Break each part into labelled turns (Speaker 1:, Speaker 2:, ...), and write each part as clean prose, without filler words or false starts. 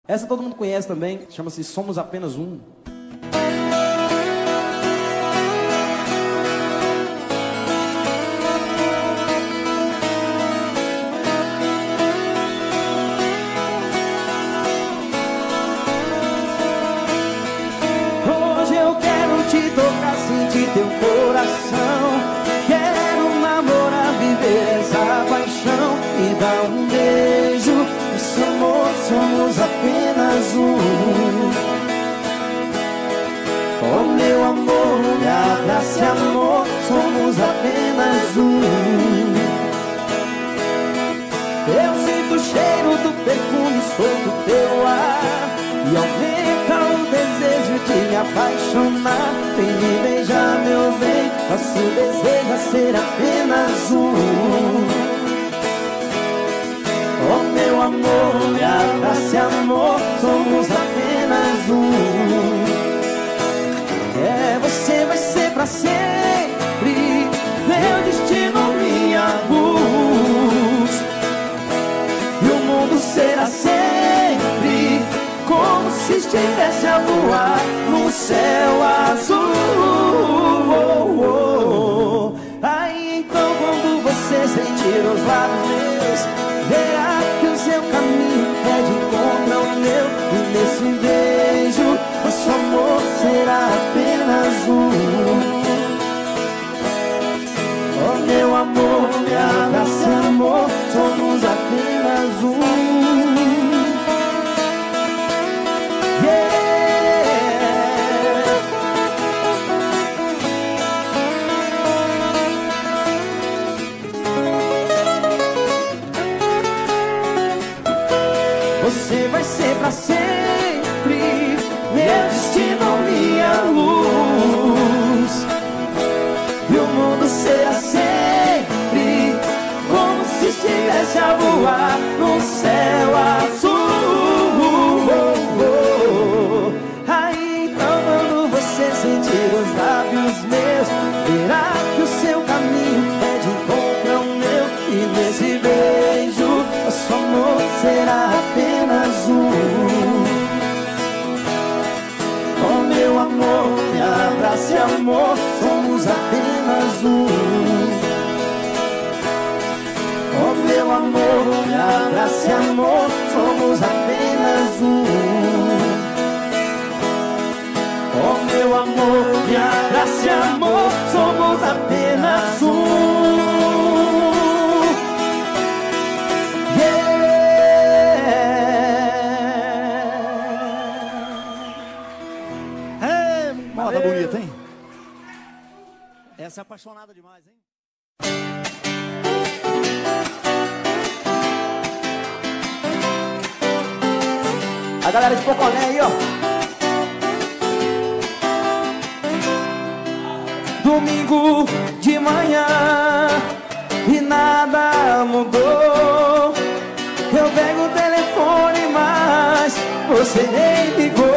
Speaker 1: Essa todo mundo conhece também, chama-se Somos Apenas Um.
Speaker 2: Hoje eu quero te tocar, sentir teu coração. Quero namorar, viver essa paixão e dar um beijo. Esse amor, somos apenas um. Oh meu amor, me abrace amor, somos apenas um. Eu sinto o cheiro do perfume, solto do teu ar e aumenta o desejo de me apaixonar. Vem me beijar, meu bem, nosso desejo é ser apenas um. Oh meu amor, me abrace amor, somos apenas um. É, você vai ser pra sempre meu destino, minha luz. E o mundo será sempre como se estivesse a voar no céu azul. Oh, oh. Aí então quando você sentir os lábios meus, verá que o seu caminho é de encontro ao meu. E nesse beijo, nosso amor será apenas um. Oh meu amor, me abrace amor, somos apenas um. Você vai ser pra sempre meu destino, minha luz. E o mundo será sempre como se estivesse a voar no céu azul. Oh, oh. Aí então quando você sentir os lábios meus, verá que o seu caminho é de encontro ao meu. E nesse beijo, nosso amor será apenas um. Oh meu amor, me abrace amor, somos apenas um. Oh meu amor, me abrace amor, somos apenas um. Oh meu amor, me abrace amor, somos apenas um.
Speaker 3: Moda bonita, hein? Essa é apaixonada demais, hein?
Speaker 2: A galera de Poconé aí, ó. Domingo de manhã e nada mudou. Eu pego o telefone, mas você nem ligou.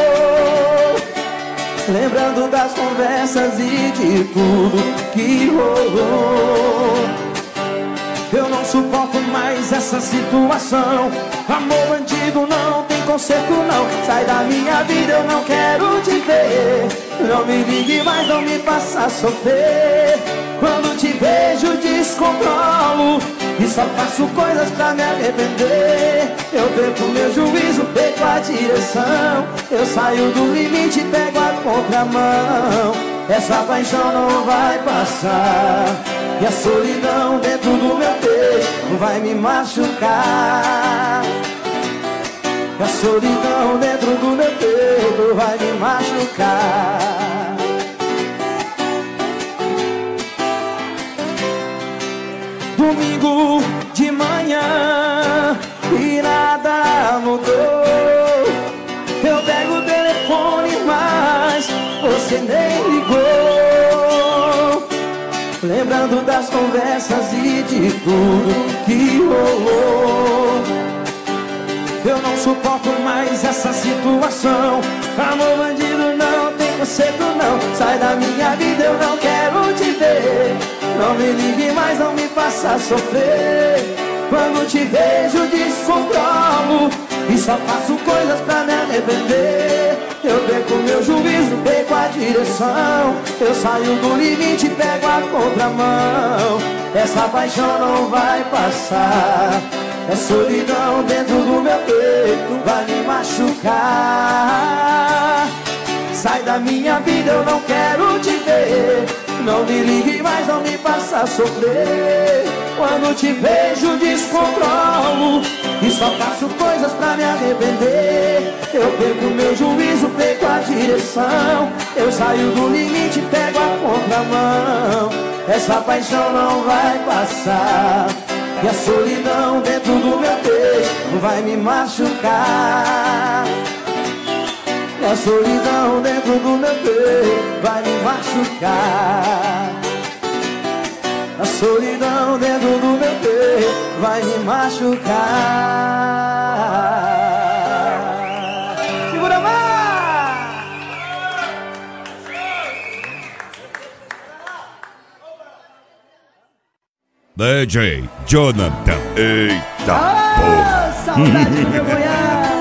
Speaker 2: Lembrando das conversas e de tudo que rolou. Eu não suporto mais essa situação. Amor bandido não tem conserto não. Sai da minha vida, eu não quero te ver. Não me ligue mais, não me faça sofrer. Quando te vejo descontrolo e só faço coisas pra me arrepender. Eu perco meu juízo, perco a direção. Eu saio do limite, pego a contramão. Essa paixão não vai passar e a solidão dentro do meu peito vai me machucar. E a solidão dentro do meu peito vai me machucar. Domingo de manhã e nada mudou. Eu pego o telefone, mas você nem ligou. Lembrando das conversas e de tudo que rolou. Eu não suporto mais essa situação. Amor bandido não tem conserto não. Sai da minha vida, eu não quero te ver. Não me ligue mais, não me faça sofrer. Quando te vejo descontrolo e só faço coisas pra me arrepender. Eu perco meu juízo, perco a direção. Eu saio do limite, pego a contramão. Essa paixão não vai passar. É solidão dentro do meu peito, vai me machucar. Sai da minha vida, eu não quero te ver. Não me ligue mais, não me faça sofrer. Quando te vejo descontrolo e só faço coisas pra me arrepender. Eu perco meu juízo, perco a direção. Eu saio do limite, pego a contramão. Essa paixão não vai passar. E a solidão dentro do meu peito vai me machucar. E a solidão dentro do meu peito vai me machucar. A solidão dentro do meu peito vai me machucar. Segura mais!
Speaker 4: DJ Jonathan. Eita porra!
Speaker 2: Saudade do meu Goiás!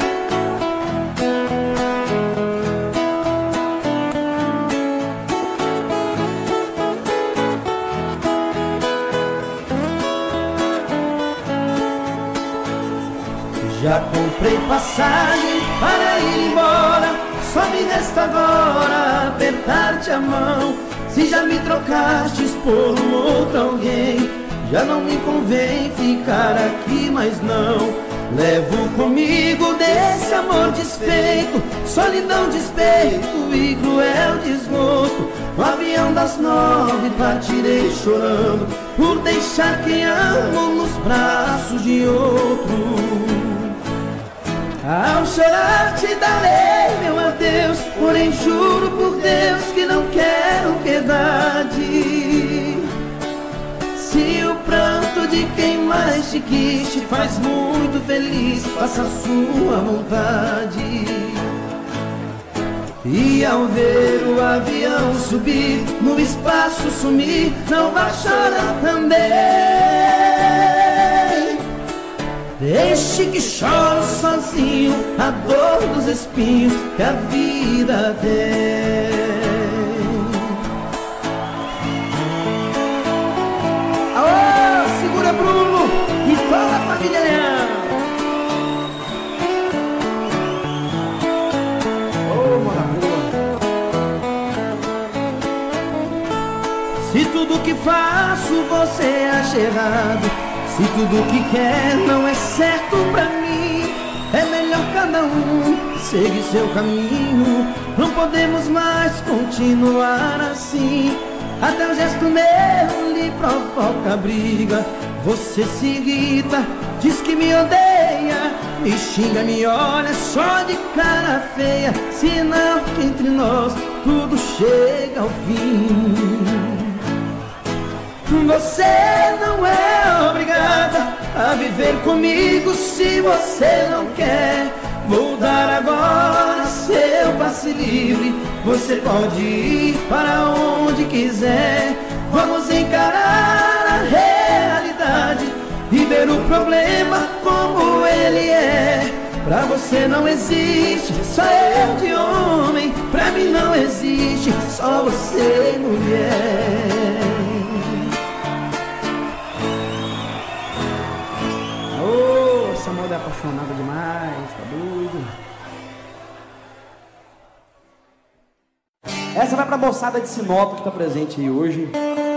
Speaker 2: Já comprei passagem para ir embora. Só me resta agora apertar-te a mão. Se já me trocastes por um outro alguém, já não me convém ficar aqui mais não. Levo comigo desse amor desfeito, solidão, despeito e cruel desgosto. No avião das 9 partirei chorando por deixar quem amo nos braços de outro. Ao chorar te darei meu adeus, porém juro por Deus que não quero piedade. Se o pranto de quem mais te quis te faz muito feliz, faça a sua vontade. E ao ver o avião subir, no espaço sumir, não vá chorar também. Deixe que chore sozinho a dor dos espinhos que a vida tem. Alô, segura Bruno e toda a família Leão. Ô, maravilha. Se tudo que faço você acha errado, se tudo que quer não é certo pra mim, é melhor cada um seguir seu caminho. Não podemos mais continuar assim. Até o gesto meu lhe provoca briga. Você se irrita, diz que me odeia, me xinga, me olha só de cara feia. Sinal que entre nós tudo chega ao fim. Você não é obrigada a viver comigo se você não quer. Vou dar agora seu passe livre. Você pode ir para onde quiser. Vamos encarar a realidade e ver o problema como ele é. Pra você não existe só eu de homem, pra mim não existe só você mulher. Essa moda é apaixonada demais, tá doido?
Speaker 1: Essa vai pra moçada de Sinop que tá presente aí hoje.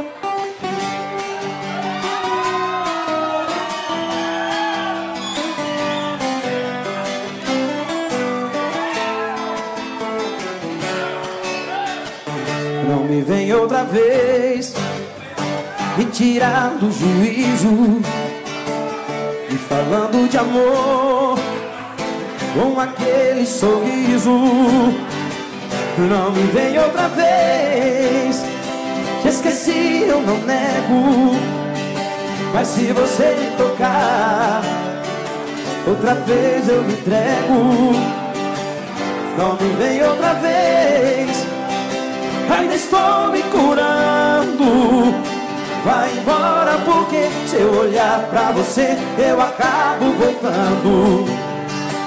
Speaker 2: Não me vem outra vez me tirar do juízo e falando de amor com aquele sorriso. Não me vem outra vez. Te esqueci, eu não nego, mas se você me tocar outra vez eu me entrego. Não me vem outra vez. Ainda estou me curando. Vai embora porque se eu olhar pra você eu acabo voltando.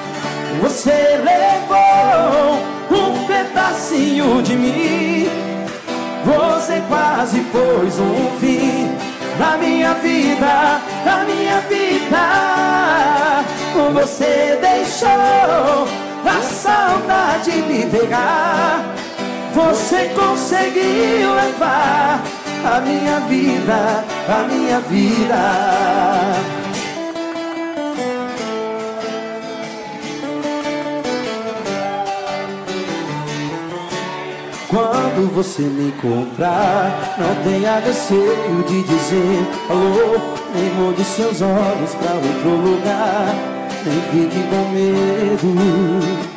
Speaker 2: você levou um pedacinho de mim. Você quase pôs um fim na minha vida, na minha vida. Você deixou a saudade me pegar. Você conseguiu levar a minha vida, a minha vida. Quando você me encontrar, não tenha receio de dizer alô. Nem mude seus olhos pra outro lugar, nem fique com medo.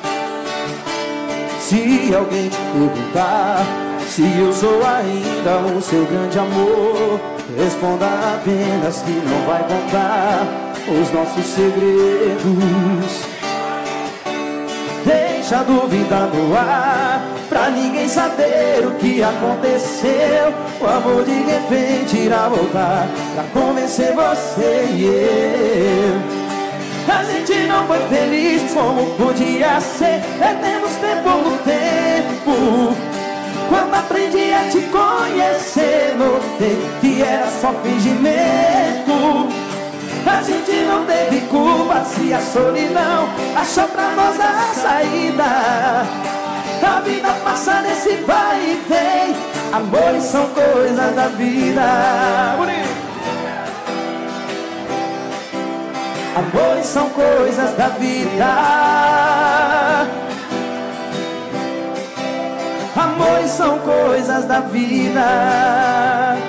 Speaker 2: Se alguém te perguntar se eu sou ainda o seu grande amor, responda apenas que não vai contar os nossos segredos. Deixa a dúvida no ar, pra ninguém saber o que aconteceu. O amor de repente irá voltar pra convencer você e eu. A gente não foi feliz como podia ser. Perdemos tempo no tempo. Quando aprendi a te conhecer, notei que era só fingimento. A gente não teve culpa se a solidão achou pra nós a saída. A vida passa nesse vai e vem. Amores são coisas da vida. Amores são coisas da vida. Amores são coisas da vida.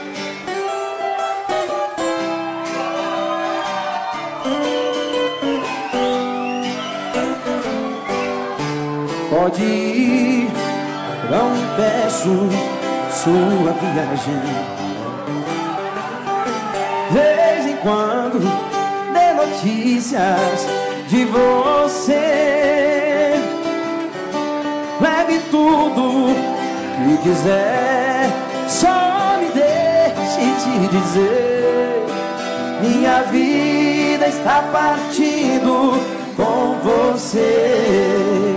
Speaker 2: Pode ir, não impeço sua viagem. De vez em quando dê notícias de você. Leve tudo que quiser, só me deixe te dizer: minha vida está partindo com você.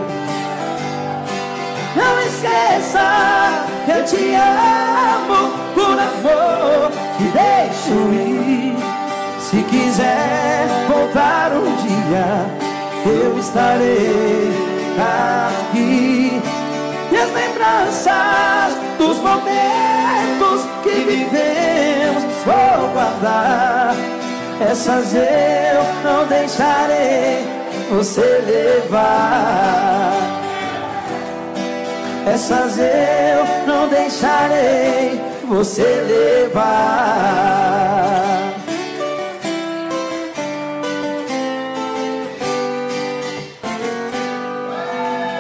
Speaker 2: Não esqueça que eu te amo, por amor te deixo ir. Se quiser voltar um dia, eu estarei aqui. E as lembranças dos momentos que vivemos vou guardar. Essas eu não deixarei você levar. Essas eu não deixarei você levar.